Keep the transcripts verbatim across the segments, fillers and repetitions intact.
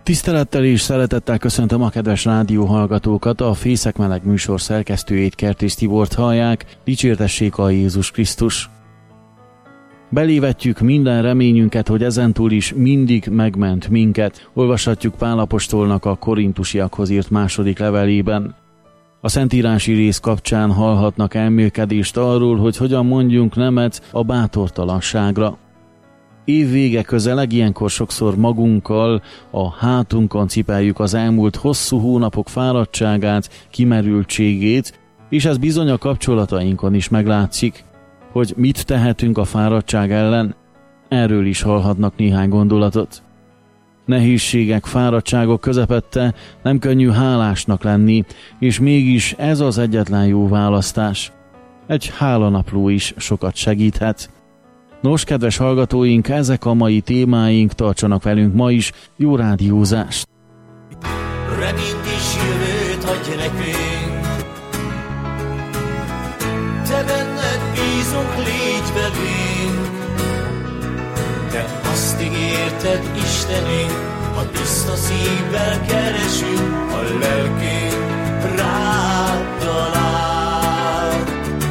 Tisztelettel és szeretettel köszöntöm a kedves rádióhallgatókat, a Fészek Meleg műsor szerkesztőjét, Kertész Tibort hallják, dicsértessék a Jézus Krisztus. Belévetjük minden reményünket, hogy ezentúl is mindig megment minket, olvashatjuk Pál apostolnak a Korintusiakhoz írt második levelében. A szentírási rész kapcsán hallhatnak elmélkedést arról, hogy hogyan mondjunk nemet a bátortalanságra. Év vége közeleg, ilyenkor sokszor magunkkal, a hátunkon cipeljük az elmúlt hosszú hónapok fáradtságát, kimerültségét, és ez bizony a kapcsolatainkon is meglátszik. Hogy mit tehetünk a fáradtság ellen? Erről is hallhatnak néhány gondolatot. Nehézségek, fáradtságok közepette nem könnyű hálásnak lenni, és mégis ez az egyetlen jó választás. Egy hálanapló is sokat segíthet. Nos, kedves hallgatóink, ezek a mai témáink, tartsanak velünk ma is, jó rádiózást! Reményt és jövőt adj nekünk, te benned bízunk, légy velünk. Te azt ígérted, Istenünk, ha tiszta szívvel keresünk, a lelkünk rád talál.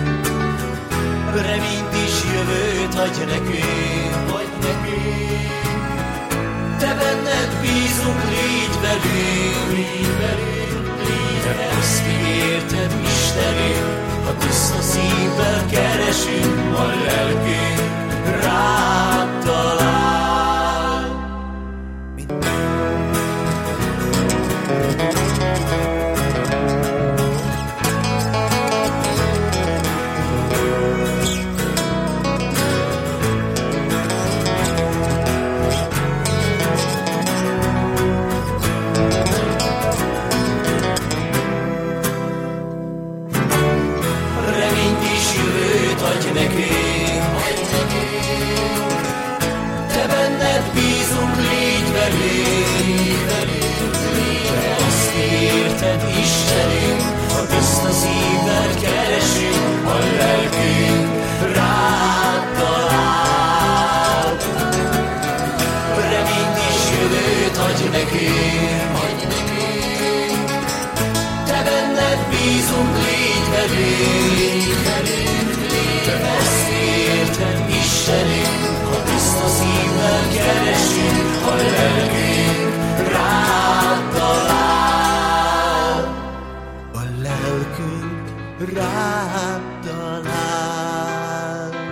Reményt és jövőt adj nekünk, adj nekünk. Te benned bízunk, légy velünk, légy velünk, légy velünk. Te azt ígérted, Istenünk, ha tiszta szívvel keresünk, a lelkünk rád talál. Istenünk, ha tiszta szívvel keresünk, a lelkünk rád talál. Reményt és jövőt adj nekünk, adj nekünk. Te benned bízunk, légy velünk, légy velünk, légy velünk. Te azt érted, Istenünk, ha tiszta szívvel keresünk, a lelkünk rád talál. Rád talál.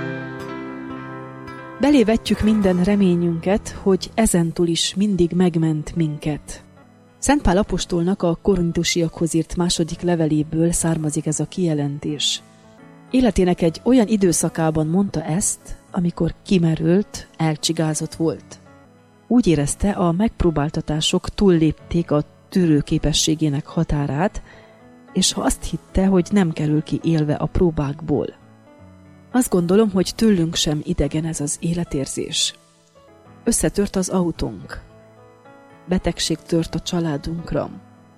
Belévetjük minden reményünket, hogy ezentúl is mindig megment minket. Szent Pál apostolnak a Korintusiakhoz írt második leveléből származik ez a kijelentés. Életének egy olyan időszakában mondta ezt, amikor kimerült, elcsigázott volt. Úgy érezte, a megpróbáltatások túllépték a tűrőképességének határát, és ha azt hitte, hogy nem kerül ki élve a próbákból. Azt gondolom, hogy tőlünk sem idegen ez az életérzés. Összetört az autónk. Betegség tört a családunkra.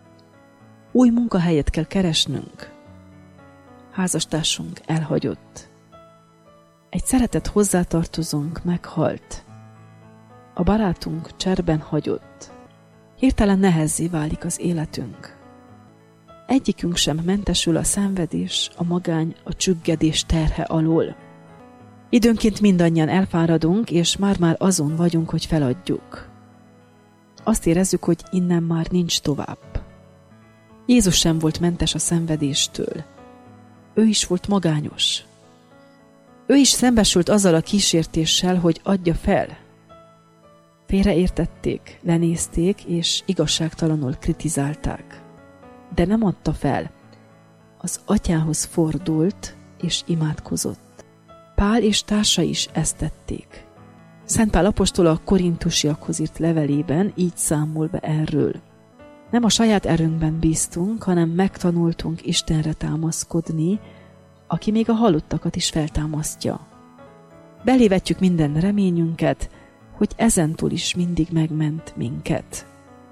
Új munkahelyet kell keresnünk. Házastársunk elhagyott. Egy szeretett hozzátartozónk meghalt. A barátunk cserben hagyott. Hirtelen nehezzé válik az életünk. Egyikünk sem mentesül a szenvedés, a magány, a csüggedés terhe alól. Időnként mindannyian elfáradunk, és már-már azon vagyunk, hogy feladjuk. Azt érezzük, hogy innen már nincs tovább. Jézus sem volt mentes a szenvedéstől. Ő is volt magányos. Ő is szembesült azzal a kísértéssel, hogy adja fel. Félreértették, lenézték, és igazságtalanul kritizálták. De nem adta fel. Az atyához fordult, és imádkozott. Pál és társai is ezt tették. Szent Pál apostol a Korintusiakhoz írt levelében így számol be erről. Nem a saját erőnkben bíztunk, hanem megtanultunk Istenre támaszkodni, aki még a halottakat is feltámasztja. Belévetjük minden reményünket, hogy ezentúl is mindig megment minket.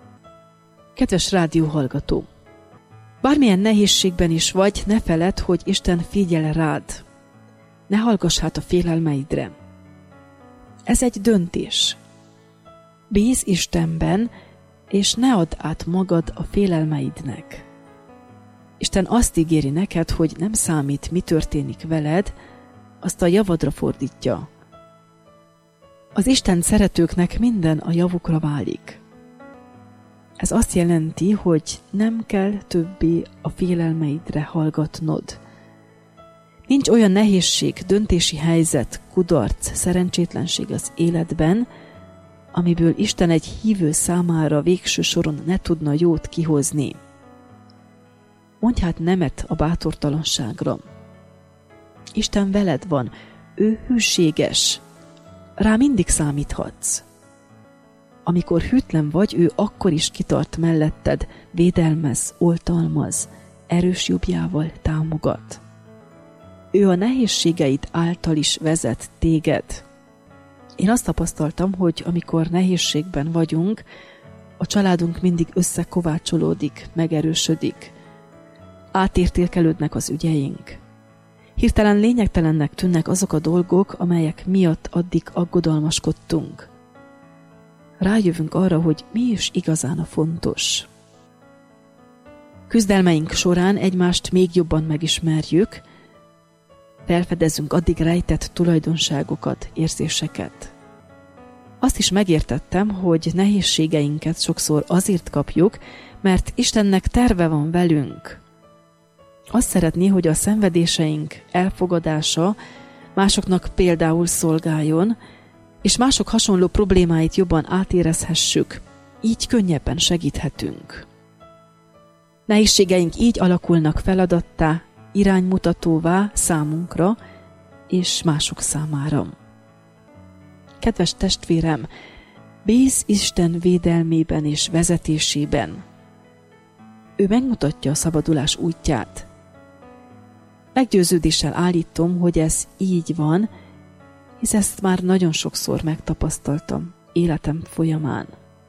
Kedves rádióhallgató! Bármilyen nehézségben is vagy, ne feledd, hogy Isten figyel rád. Ne hallgass hát a félelmeidre. Ez egy döntés. Bíz Istenben, és ne add át magad a félelmeidnek. Isten azt ígéri neked, hogy nem számít, mi történik veled, azt a javadra fordítja. Az Isten szeretőknek minden a javukra válik. Ez azt jelenti, hogy nem kell többé a félelmeidre hallgatnod. Nincs olyan nehézség, döntési helyzet, kudarc, szerencsétlenség az életben, amiből Isten egy hívő számára végső soron ne tudna jót kihozni. Mondj hát nemet a bátortalanságra. Isten veled van, ő hűséges, rá mindig számíthatsz. Amikor hűtlen vagy, ő akkor is kitart melletted, védelmez, oltalmaz, erős jobbjával támogat. Ő a nehézségeid által is vezet téged. Én azt tapasztaltam, hogy amikor nehézségben vagyunk, a családunk mindig összekovácsolódik, megerősödik. Átértékelődnek az ügyeink. Hirtelen lényegtelennek tűnnek azok a dolgok, amelyek miatt addig aggodalmaskodtunk. Rájövünk arra, hogy mi is igazán a fontos. Küzdelmeink során egymást még jobban megismerjük, felfedezünk addig rejtett tulajdonságokat, érzéseket. Azt is megértettem, hogy nehézségeinket sokszor azért kapjuk, mert Istennek terve van velünk. Azt szeretné, hogy a szenvedéseink elfogadása másoknak például szolgáljon, és mások hasonló problémáit jobban átérezhessük, így könnyebben segíthetünk. Nehézségeink így alakulnak feladattá, iránymutatóvá számunkra és mások számára. Kedves testvérem, bízz Isten védelmében és vezetésében. Ő megmutatja a szabadulás útját. Meggyőződéssel állítom, hogy ez így van, hisz ezt már nagyon sokszor megtapasztaltam életem folyamán.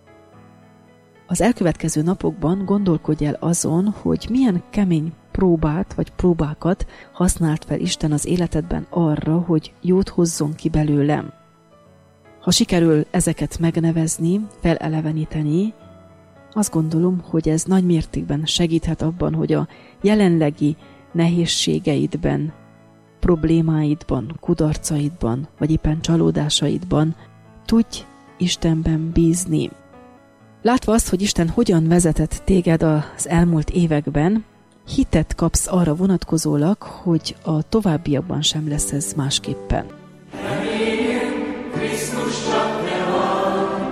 Az elkövetkező napokban gondolkodj el azon, hogy milyen kemény próbát vagy próbákat használt fel Isten az életedben arra, hogy jót hozzon ki belőlem. Ha sikerül ezeket megnevezni, feleleveníteni, azt gondolom, hogy ez nagy mértékben segíthet abban, hogy a jelenlegi nehézségeidben, problémáidban, kudarcaidban, vagy éppen csalódásaidban tudj Istenben bízni. Látva azt, hogy Isten hogyan vezetett téged az elmúlt években, hitet kapsz arra vonatkozólag, hogy a továbbiakban sem lesz ez másképpen. Reményem, Krisztus csak te vagy,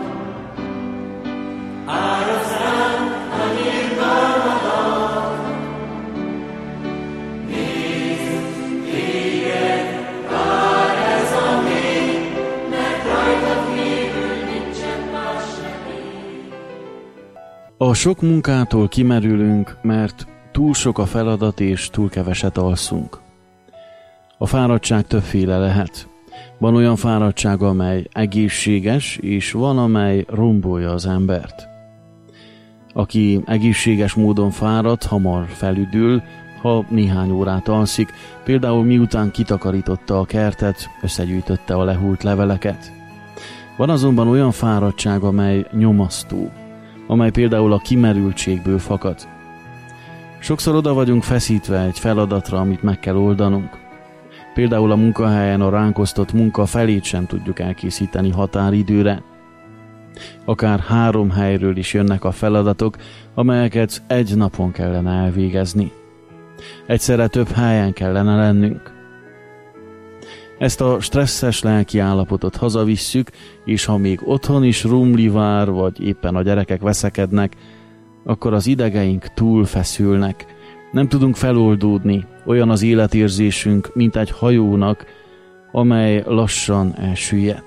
árasz rám a nyírgalmadat. Nézd, téged vár ez a mély, mert rajtad kívül nincsen más remény. A sok munkától kimerülünk, mert túl sok a feladat és túl keveset alszunk. A fáradtság többféle lehet. Van olyan fáradtság, amely egészséges, és van, amely rombolja az embert. Aki egészséges módon fárad, hamar felüdül, ha néhány órát alszik, például miután kitakarította a kertet, összegyűjtötte a lehult leveleket. Van azonban olyan fáradtság, amely nyomasztó, amely például a kimerültségből fakad. Sokszor oda vagyunk feszítve egy feladatra, amit meg kell oldanunk. Például a munkahelyen a ránk osztott munka felét sem tudjuk elkészíteni határidőre. Akár három helyről is jönnek a feladatok, amelyeket egy napon kellene elvégezni. Egyszerre több helyen kellene lennünk. Ezt a stresszes lelki állapotot hazavisszük, és ha még otthon is rumli vár, vagy éppen a gyerekek veszekednek, akkor az idegeink túl feszülnek. Nem tudunk feloldódni, olyan az életérzésünk, mint egy hajónak, amely lassan elsüllyed.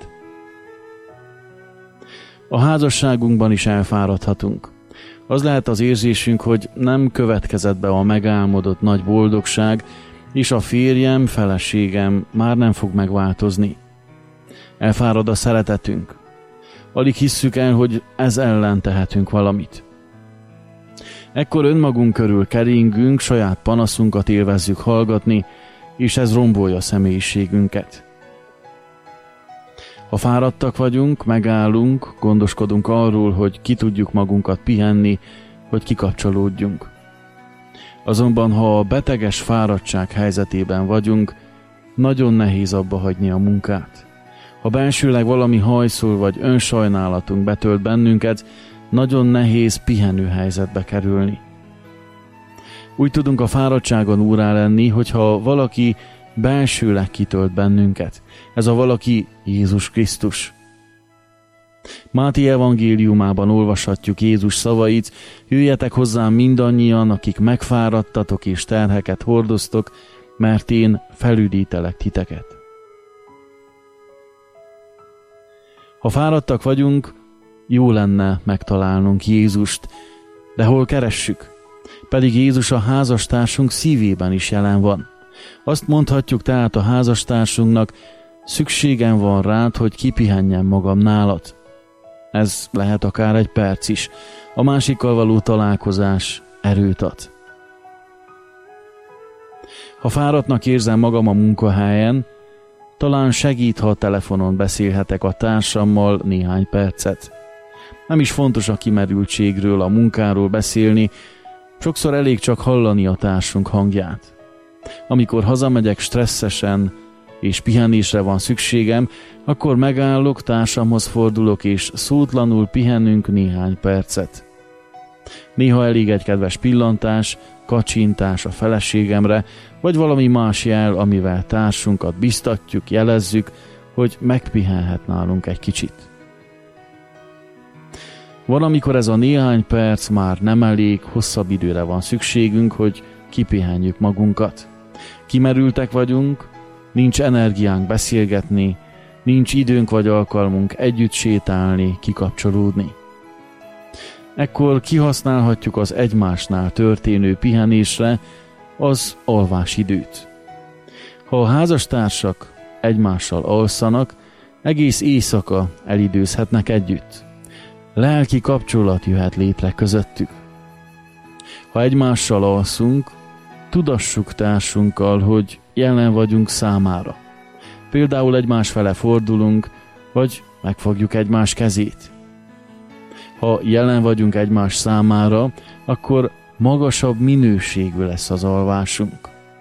A házasságunkban is elfáradhatunk. Az lehet az érzésünk, hogy nem következett be a megálmodott nagy boldogság, és a férjem, feleségem már nem fog megváltozni. Elfárad a szeretetünk. Alig hisszük el, hogy ez ellen tehetünk valamit. Ekkor önmagunk körül keringünk, saját panaszunkat élvezzük hallgatni, és ez rombolja a személyiségünket. Ha fáradtak vagyunk, megállunk, gondoskodunk arról, hogy ki tudjuk magunkat pihenni, hogy kikapcsolódjunk. Azonban, ha a beteges fáradtság helyzetében vagyunk, nagyon nehéz abba hagyni a munkát. Ha bensőleg valami hajszol vagy önsajnálatunk betölt bennünket, nagyon nehéz pihenő helyzetbe kerülni. Úgy tudunk a fáradtságon úrrá lenni, hogyha valaki belsőleg kitölt bennünket. Ez a valaki Jézus Krisztus. Máté evangéliumában olvashatjuk Jézus szavait: jöjjetek hozzám mindannyian, akik megfáradtatok és terheket hordoztok, mert én felüdítelek titeket. Ha fáradtak vagyunk, jó lenne megtalálnunk Jézust, de hol keressük? Pedig Jézus a házastársunk szívében is jelen van. Azt mondhatjuk tehát a házastársunknak: szükségem van rád, hogy kipihenjem magam nálad. Ez lehet akár egy perc is. A másikkal való találkozás erőt ad. Ha fáradtnak érzem magam a munkahelyen, talán segít, ha a telefonon beszélhetek a társammal néhány percet. Nem is fontos a kimerültségről, a munkáról beszélni, sokszor elég csak hallani a társunk hangját. Amikor hazamegyek stresszesen és pihenésre van szükségem, akkor megállok, társamhoz fordulok, és szótlanul pihenünk néhány percet. Néha elég egy kedves pillantás, kacsintás a feleségemre, vagy valami más jel, amivel társunkat biztatjuk, jelezzük, hogy megpihenhet nálunk egy kicsit. Van, amikor ez a néhány perc már nem elég, hosszabb időre van szükségünk, hogy kipihenjük magunkat. Kimerültek vagyunk, nincs energiánk beszélgetni, nincs időnk vagy alkalmunk együtt sétálni, kikapcsolódni. Ekkor kihasználhatjuk az egymásnál történő pihenésre az alvásidőt. Ha a házastársak egymással alszanak, egész éjszaka elidőzhetnek együtt. Lelki kapcsolat jöhet létre közöttük. Ha egymással alszunk, tudassuk társunkkal, hogy jelen vagyunk számára. Például egymás fele fordulunk, vagy megfogjuk egymás kezét. Ha jelen vagyunk egymás számára, akkor magasabb minőségű lesz az alvásunk.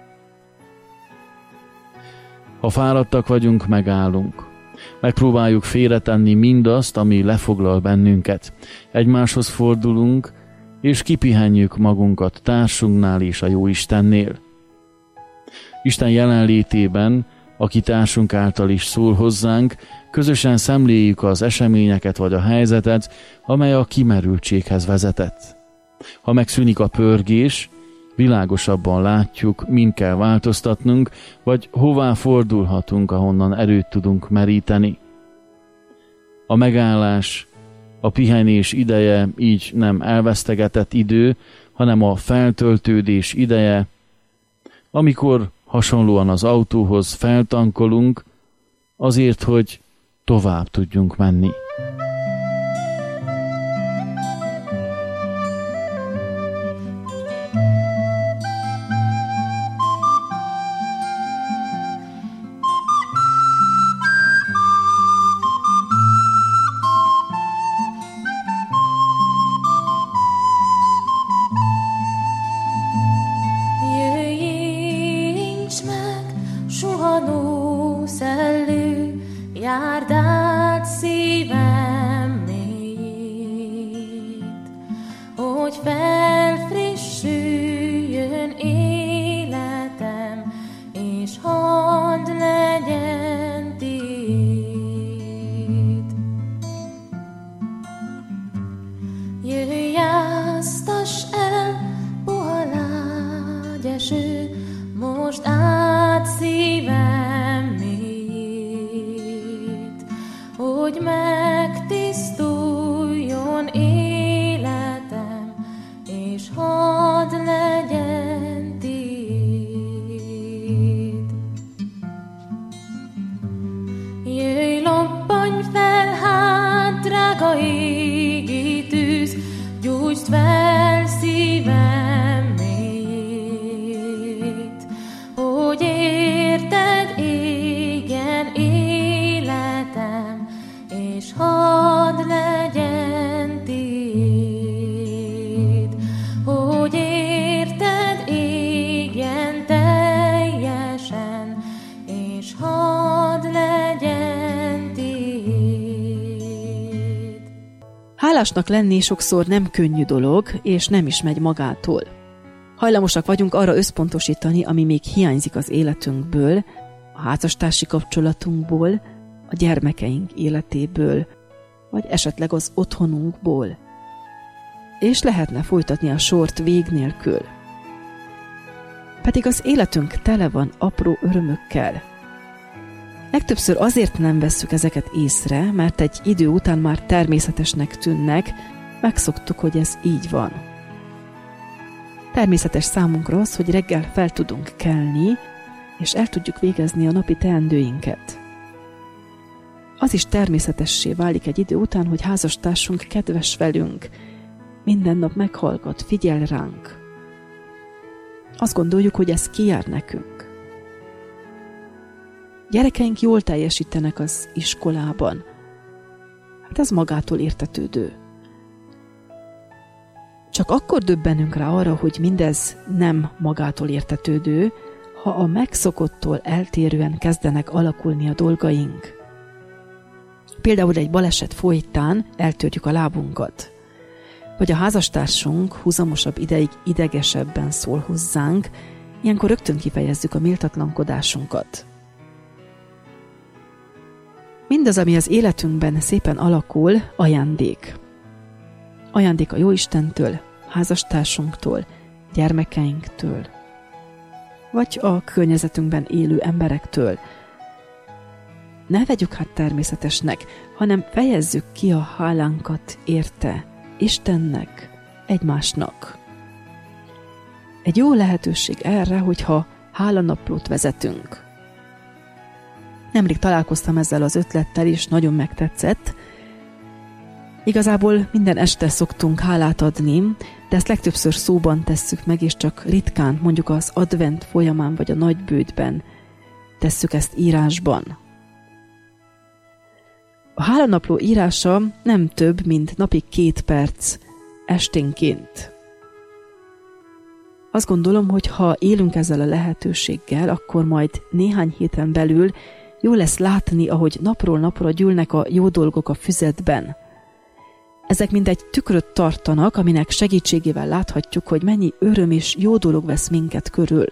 Ha fáradtak vagyunk, megállunk. Megpróbáljuk félretenni mindazt, ami lefoglal bennünket. Egymáshoz fordulunk, és kipihenjük magunkat társunknál és a Jóistennél. Isten jelenlétében, aki társunk által is szól hozzánk, közösen szemléljük az eseményeket vagy a helyzetet, amely a kimerültséghez vezetett. Ha megszűnik a pörgés, világosabban látjuk, min kell változtatnunk, vagy hová fordulhatunk, ahonnan erőt tudunk meríteni. A megállás, a pihenés ideje így nem elvesztegetett idő, hanem a feltöltődés ideje, amikor hasonlóan az autóhoz feltankolunk, azért, hogy tovább tudjunk menni. Hogy érted, égen életem, Hálásnak lenni sokszor nem könnyű dolog, és nem is megy magától. Hajlamosak vagyunk arra összpontosítani, ami még hiányzik az életünkből, a házastársi kapcsolatunkból, a gyermekeink életéből, vagy esetleg az otthonunkból. És lehetne folytatni a sort vég nélkül. Pedig az életünk tele van apró örömökkel. Legtöbbször azért nem vesszük ezeket észre, mert egy idő után már természetesnek tűnnek, megszoktuk, hogy ez így van. Természetes számunkra az, hogy reggel fel tudunk kelni, és el tudjuk végezni a napi teendőinket. Az is természetessé válik egy idő után, hogy házastársunk kedves velünk, minden nap meghallgat, figyel ránk. Azt gondoljuk, hogy ez kijár nekünk. Gyerekeink jól teljesítenek az iskolában. Hát ez magától értetődő. Csak akkor döbbenünk rá arra, hogy mindez nem magától értetődő, ha a megszokottól eltérően kezdenek alakulni a dolgaink. Például egy baleset folytán eltörjük a lábunkat, vagy a házastársunk húzamosabb ideig idegesebben szól hozzánk, ilyenkor rögtön kifejezzük a méltatlankodásunkat. Mindaz, ami az életünkben szépen alakul, ajándék. Ajándék a Jóistentől, házastársunktól, gyermekeinktől, vagy a környezetünkben élő emberektől. Ne vegyük hát természetesnek, hanem fejezzük ki a hálánkat érte, Istennek, egymásnak. Egy jó lehetőség erre, hogyha hálanaplót vezetünk. Nemrég találkoztam ezzel az ötlettel, és nagyon megtetszett. Igazából minden este szoktunk hálát adni, de ezt legtöbbször szóban tesszük meg, és csak ritkán, mondjuk az advent folyamán vagy a nagybődben tesszük ezt írásban. A hálanapló írása nem több, mint napi két perc esténként. Azt gondolom, hogy ha élünk ezzel a lehetőséggel, akkor majd néhány héten belül jó lesz látni, ahogy napról napra gyűlnek a jó dolgok a füzetben. Ezek mind egy tükröt tartanak, aminek segítségével láthatjuk, hogy mennyi öröm és jó dolog vesz minket körül.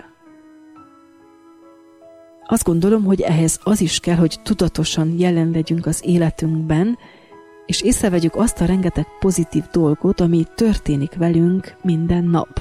Azt gondolom, hogy ehhez az is kell, hogy tudatosan jelen legyünk az életünkben, és észrevegyük azt a rengeteg pozitív dolgot, ami történik velünk minden nap.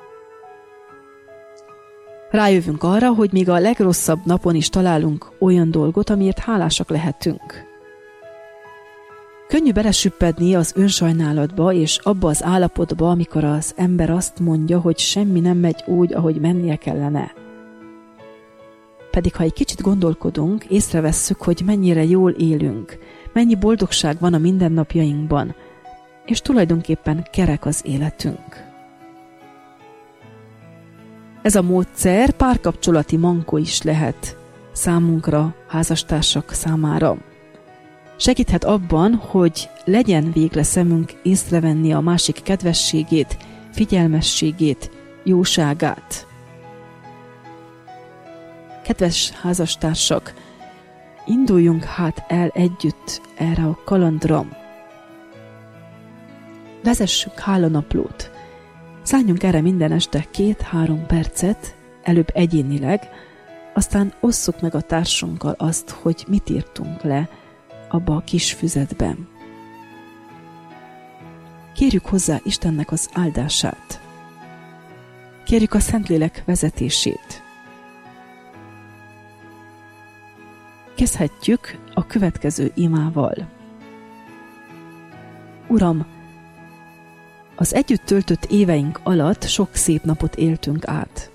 Rájövünk arra, hogy még a legrosszabb napon is találunk olyan dolgot, amiért hálásak lehetünk. Könnyű belesüppedni az önsajnálatba és abba az állapotba, amikor az ember azt mondja, hogy semmi nem megy úgy, ahogy mennie kellene. Pedig ha egy kicsit gondolkodunk, észrevesszük, hogy mennyire jól élünk, mennyi boldogság van a mindennapjainkban, és tulajdonképpen kerek az életünk. Ez a módszer párkapcsolati mankó is lehet számunkra, házastársak számára. Segíthet abban, hogy legyen végre szemünk észrevenni a másik kedvességét, figyelmességét, jóságát. Kedves házastársak, induljunk hát el együtt erre a kalandra. Vezessük hálanaplót. Szálljunk erre minden este két-három percet, előbb egyénileg, aztán osszuk meg a társunkkal azt, hogy mit írtunk le abba a kis füzetben. Kérjük hozzá Istennek az áldását. Kérjük a Szentlélek vezetését. Kezdhetjük a következő imával. Uram, az együtt töltött éveink alatt sok szép napot éltünk át.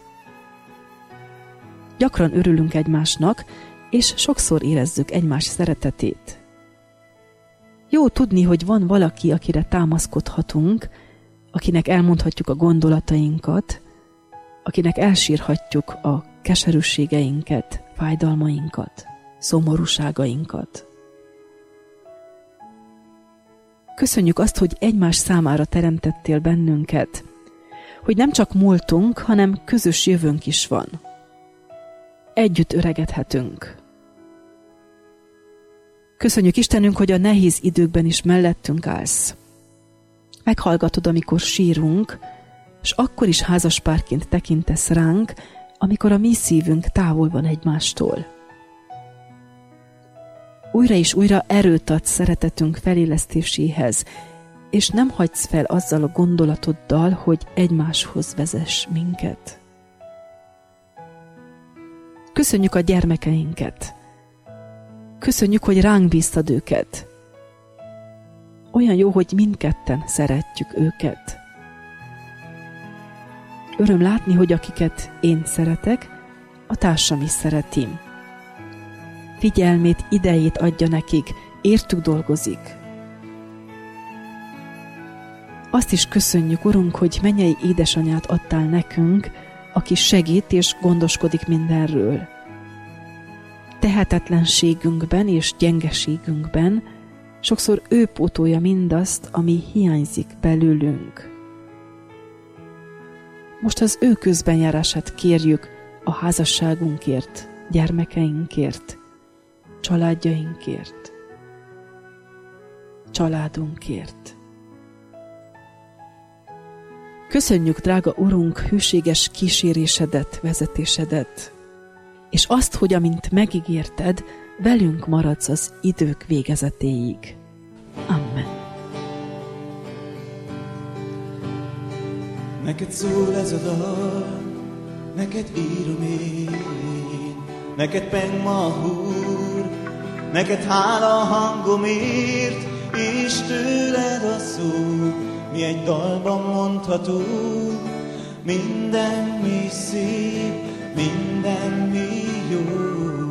Gyakran örülünk egymásnak, és sokszor érezzük egymás szeretetét. Jó tudni, hogy van valaki, akire támaszkodhatunk, akinek elmondhatjuk a gondolatainkat, akinek elsírhatjuk a keserűségeinket, fájdalmainkat, szomorúságainkat. Köszönjük azt, hogy egymás számára teremtettél bennünket, hogy nem csak múltunk, hanem közös jövőnk is van. Együtt öregedhetünk. Köszönjük Istenünk, hogy a nehéz időkben is mellettünk állsz. Meghallgatod, amikor sírunk, és akkor is házaspárként tekintesz ránk, amikor a mi szívünk távol van egymástól. Újra és újra erőt adsz szeretetünk felélesztéséhez, és nem hagysz fel azzal a gondolatoddal, hogy egymáshoz vezess minket. Köszönjük a gyermekeinket. Köszönjük, hogy ránk bíztad őket. Olyan jó, hogy mindketten szeretjük őket. Öröm látni, hogy akiket én szeretek, a társam is szereti. Figyelmét, idejét adja nekik, értük dolgozik. Azt is köszönjük, Urunk, hogy mennyei édesanyát adtál nekünk, aki segít és gondoskodik mindenről. Tehetetlenségünkben és gyengeségünkben sokszor ő pótolja mindazt, ami hiányzik belőlünk. Most az ő közbenjárását kérjük a házasságunkért, gyermekeinkért, családjainkért, családunkért. Köszönjük, drága Urunk, hűséges kísérésedet, vezetésedet, és azt, hogy amint megígérted, velünk maradsz az idők végezetéig. Amen. Neked szól ez a dal, neked írom én, neked peng ma húr, neked hála a hangomért, és tőled a szó, mi egy dalban mondható, minden mi szép, minden mi jó.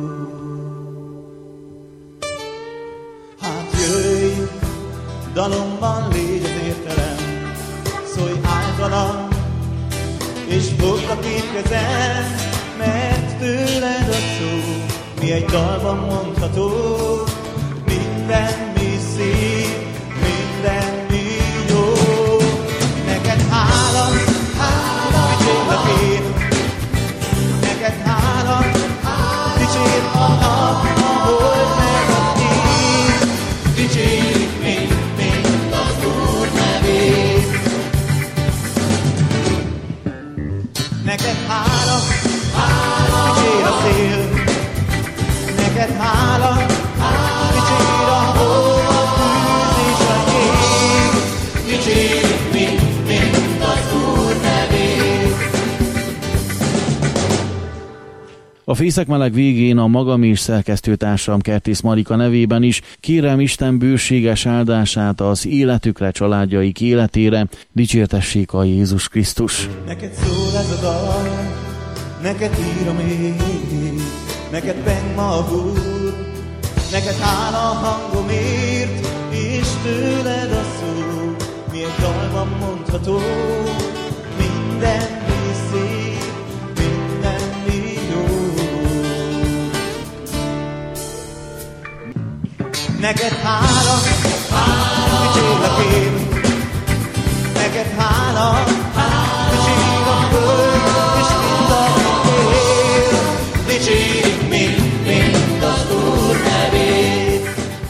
Hát jöjj, dalomban légy az értelem, szólj általam, és fogd a két kezem, mert tőled a szó, mi egy dalban mondható, minden mi szép, minden mi jó. Neked hála, hála, dicsérlek én, neked hála, dicsér a nap, a hold meg a ég, dicsérik mind, mind az Úr nevét. Neked hála, hála, dicsér a szél, neked hála, hála, dicsér a hó, a tűz és a jég, dicsérik mind, mind az Úr nevét. A Fészek meleg végén a magam és szerkesztőtársam Kertész Marika nevében is kérem Isten bőséges áldását az életükre, családjaik életére, dicsértessék a Jézus Krisztus. Neked szól ez a dal, neked írom én, neked peng ma húr, neked hála a hangomért, és tőled a szó, mi egy dalban mondható, minden mi szép, minden mi jó. Neked hála, hála, dicsérlek én, neked hála, hála, dicsér a föld, és mind a él, dicsérik mind, mind az Úr nevét.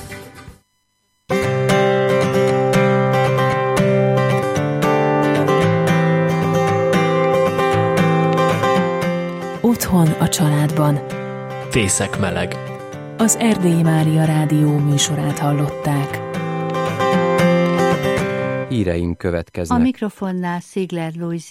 Otthon a családban. Fészek meleg. Az Erdélyi Mária Rádió műsorát hallották. Híreink következnek. A mikrofonnál Szigler Lujzi.